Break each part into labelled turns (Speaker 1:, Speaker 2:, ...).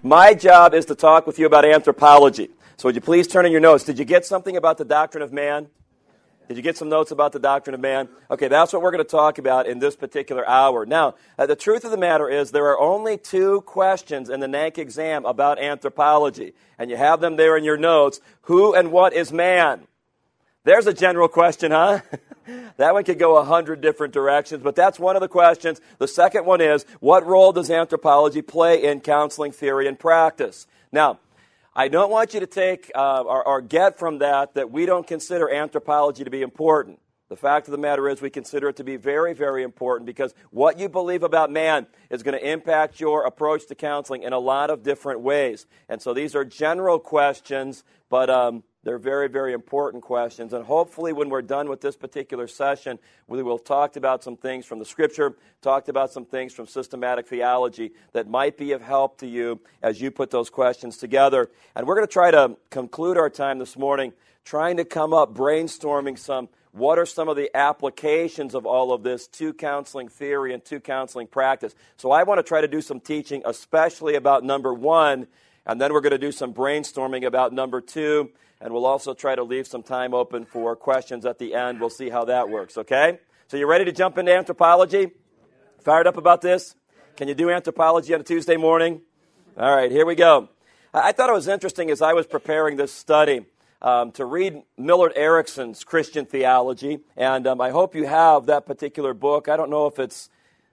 Speaker 1: My job is to talk with you about anthropology. So would you please turn in your notes? Did you get something about the doctrine of man? Did you get some notes about the doctrine of man? Okay, that's what we're going to talk about in this particular hour. Now, the truth of the matter is there are only 2 questions in the NANC exam about anthropology. And you have them there in your notes. Who and what is man? There's a general question, huh? That one could go 100 different directions, but that's one of the questions. The second one is, what role does anthropology play in counseling theory and practice? Now, I don't want you to take or get from that we don't consider anthropology to be important. The fact of the matter is we consider it to be very, very important because what you believe about man is going to impact your approach to counseling in a lot of different ways. And so these are general questions, but they're very, very important questions. And hopefully when we're done with this particular session, we will talk about some things from the Scripture, talked about some things from systematic theology that might be of help to you as you put those questions together. And we're going to try to conclude our time this morning trying to come up, brainstorming what are some of the applications of all of this to counseling theory and to counseling practice. So I want to try to do some teaching, especially about number 1, and then we're going to do some brainstorming about number 2, and we'll also try to leave some time open for questions at the end. We'll see how that works, okay? So you ready to jump into anthropology? Fired up about this? Can you do anthropology on a Tuesday morning? All right, here we go. I thought it was interesting as I was preparing this study to read Millard Erickson's Christian Theology, and I hope you have that particular book. I don't know if this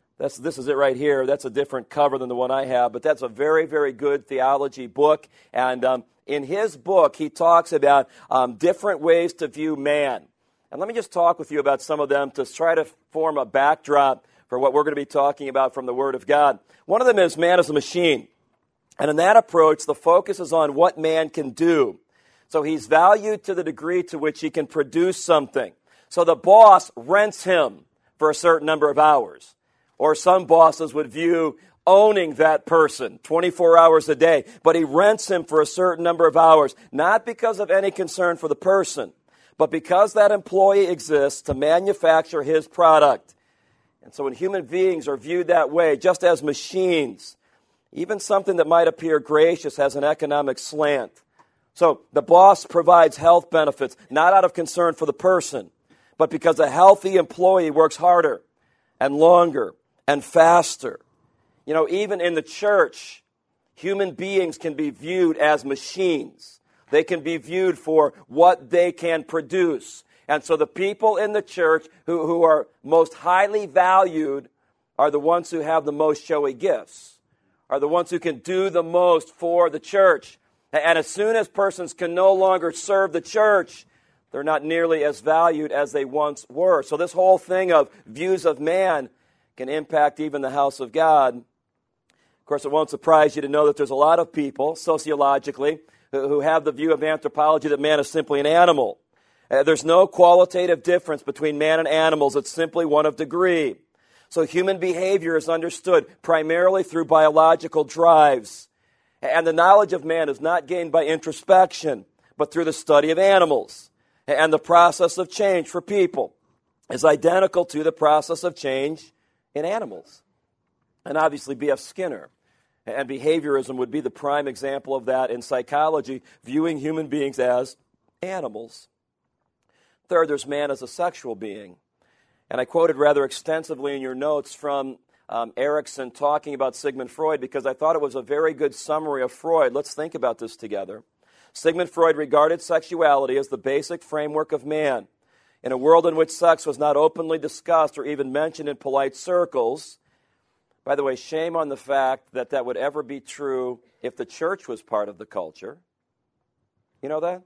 Speaker 1: is it right here. That's a different cover than the one I have, but that's a very, very good theology book, and in his book, he talks about different ways to view man. And let me just talk with you about some of them to try to form a backdrop for what we're going to be talking about from the Word of God. One of them is man as a machine. And in that approach, the focus is on what man can do. So he's valued to the degree to which he can produce something. So the boss rents him for a certain number of hours. Or some bosses would view owning that person 24 hours a day, but he rents him for a certain number of hours, not because of any concern for the person, but because that employee exists to manufacture his product. And so when human beings are viewed that way, just as machines, even something that might appear gracious has an economic slant. So the boss provides health benefits, not out of concern for the person, but because a healthy employee works harder and longer and faster. You know, even in the church, human beings can be viewed as machines. They can be viewed for what they can produce. And so the people in the church who are most highly valued are the ones who have the most showy gifts, are the ones who can do the most for the church. And as soon as persons can no longer serve the church, they're not nearly as valued as they once were. So this whole thing of views of man can impact even the house of God. Of course, it won't surprise you to know that there's a lot of people, sociologically, who have the view of anthropology that man is simply an animal. There's no qualitative difference between man and animals. It's simply one of degree. So human behavior is understood primarily through biological drives. And the knowledge of man is not gained by introspection, but through the study of animals. And the process of change for people is identical to the process of change in animals. And obviously B.F. Skinner and behaviorism would be the prime example of that in psychology, viewing human beings as animals. Third, there's man as a sexual being. And I quoted rather extensively in your notes from Erickson talking about Sigmund Freud because I thought it was a very good summary of Freud. Let's think about this together. Sigmund Freud regarded sexuality as the basic framework of man. In a world in which sex was not openly discussed or even mentioned in polite circles, by the way, shame on the fact that that would ever be true if the church was part of the culture. You know that?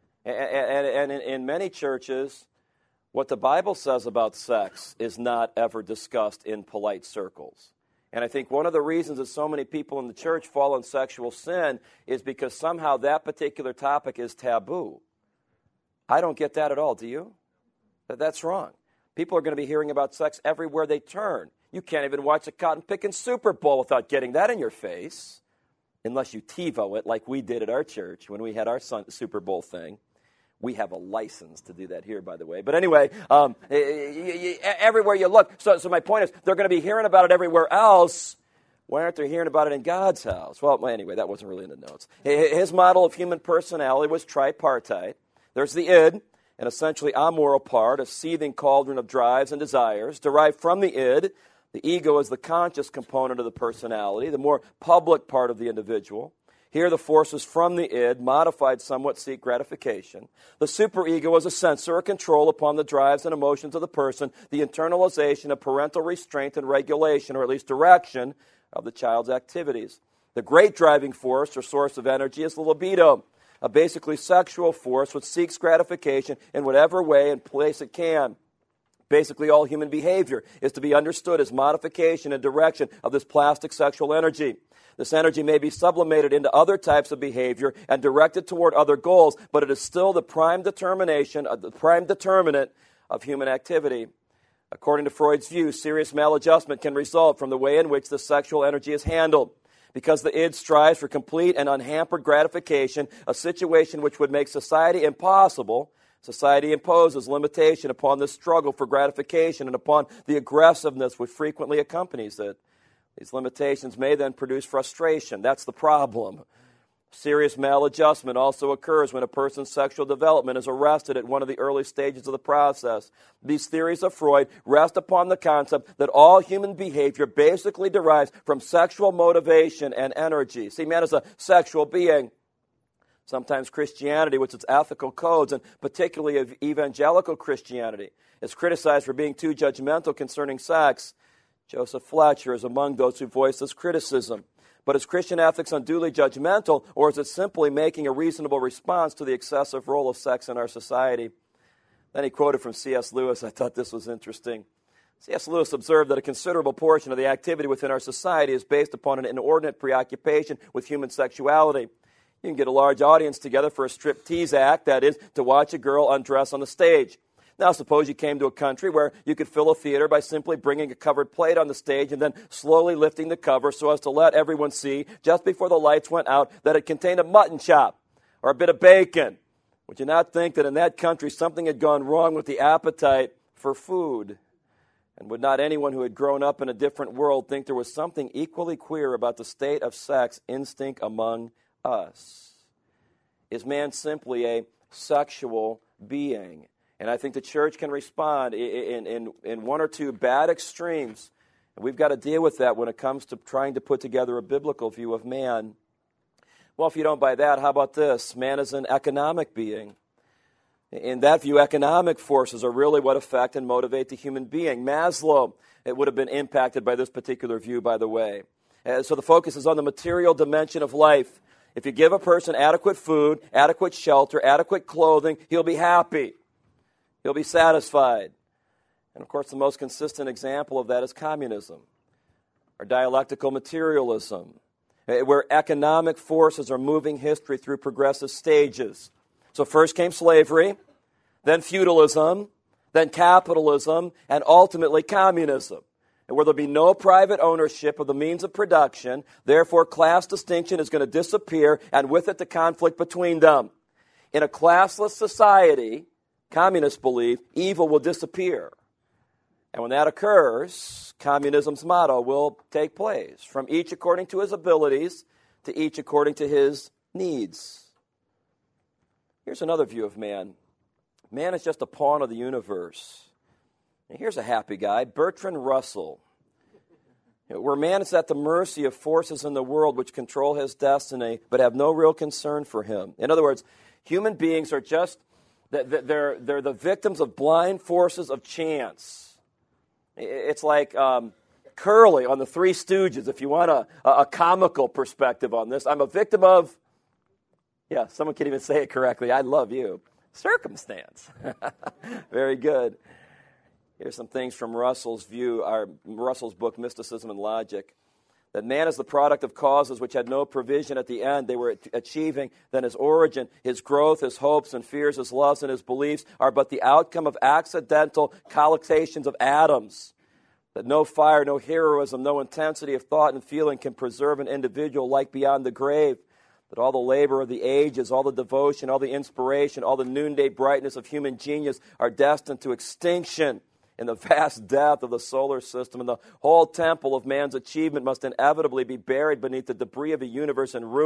Speaker 1: And in many churches, what the Bible says about sex is not ever discussed in polite circles. And I think one of the reasons that so many people in the church fall in sexual sin is because somehow that particular topic is taboo. I don't get that at all, do you? That's wrong. People are going to be hearing about sex everywhere they turn. You can't even watch a cotton-picking Super Bowl without getting that in your face, unless you TiVo it like we did at our church when we had our Super Bowl thing. We have a license to do that here, by the way. But anyway, everywhere you look. So my point is, they're going to be hearing about it everywhere else, Why aren't they hearing about it in God's house? Well, anyway, that wasn't really in the notes. His model of human personality was tripartite. There's the id, an essentially amoral part, a seething cauldron of drives and desires. Derived from the id, the ego is the conscious component of the personality, the more public part of the individual. Here, the forces from the id, modified somewhat, seek gratification. The superego is a censor or control upon the drives and emotions of the person, the internalization of parental restraint and regulation, or at least direction, of the child's activities. The great driving force or source of energy is the libido, a basically sexual force which seeks gratification in whatever way and place it can. Basically, all human behavior is to be understood as modification and direction of this plastic sexual energy. This energy may be sublimated into other types of behavior and directed toward other goals, but it is still the prime determinant of human activity. According to Freud's view, serious maladjustment can result from the way in which the sexual energy is handled. Because the id strives for complete and unhampered gratification, a situation which would make society impossible, society imposes limitation upon this struggle for gratification and upon the aggressiveness which frequently accompanies it. These limitations may then produce frustration. That's the problem. Serious maladjustment also occurs when a person's sexual development is arrested at one of the early stages of the process. These theories of Freud rest upon the concept that all human behavior basically derives from sexual motivation and energy. See, man is a sexual being. Sometimes Christianity, with its ethical codes, and particularly of evangelical Christianity, is criticized for being too judgmental concerning sex. Joseph Fletcher is among those who voice this criticism. But is Christian ethics unduly judgmental, or is it simply making a reasonable response to the excessive role of sex in our society? Then he quoted from C.S. Lewis. I thought this was interesting. C.S. Lewis observed that a considerable portion of the activity within our society is based upon an inordinate preoccupation with human sexuality. You can get a large audience together for a striptease act, that is, to watch a girl undress on the stage. Now, suppose you came to a country where you could fill a theater by simply bringing a covered plate on the stage and then slowly lifting the cover so as to let everyone see, just before the lights went out, that it contained a mutton chop or a bit of bacon. Would you not think that in that country something had gone wrong with the appetite for food? And would not anyone who had grown up in a different world think there was something equally queer about the state of sex instinct among us? Is man simply a sexual being? And I think the church can respond in one or two bad extremes. And we've got to deal with that when it comes to trying to put together a biblical view of man. Well, if you don't buy that, how about this? Man is an economic being. In that view, economic forces are really what affect and motivate the human being. Maslow, it would have been impacted by this particular view, by the way. So the focus is on the material dimension of life. If you give a person adequate food, adequate shelter, adequate clothing, he'll be happy. He'll be satisfied. And of course, the most consistent example of that is communism, or dialectical materialism, where economic forces are moving history through progressive stages. So first came slavery, then feudalism, then capitalism, and ultimately communism, and where there'll be no private ownership of the means of production. Therefore, class distinction is going to disappear, and with it the conflict between them. In a classless society, communists believe evil will disappear. And when that occurs, communism's motto will take place, from each according to his abilities to each according to his needs. Here's another view of man. Man is just a pawn of the universe. And here's a happy guy, Bertrand Russell. Where man is at the mercy of forces in the world which control his destiny but have no real concern for him. In other words, human beings are just they're the victims of blind forces of chance. It's like Curly on the Three Stooges, if you want a comical perspective on this. I'm a victim of, someone can even say it correctly. I love you. Circumstance. Very good. Here's some things from Russell's view, Russell's book, Mysticism and Logic. That man is the product of causes which had no provision at the end they were achieving, then his origin, his growth, his hopes and fears, his loves and his beliefs are but the outcome of accidental collocations of atoms. That no fire, no heroism, no intensity of thought and feeling can preserve an individual like beyond the grave. That all the labor of the ages, all the devotion, all the inspiration, all the noonday brightness of human genius are destined to extinction in the vast depth of the solar system, and the whole temple of man's achievement must inevitably be buried beneath the debris of a universe in ruin.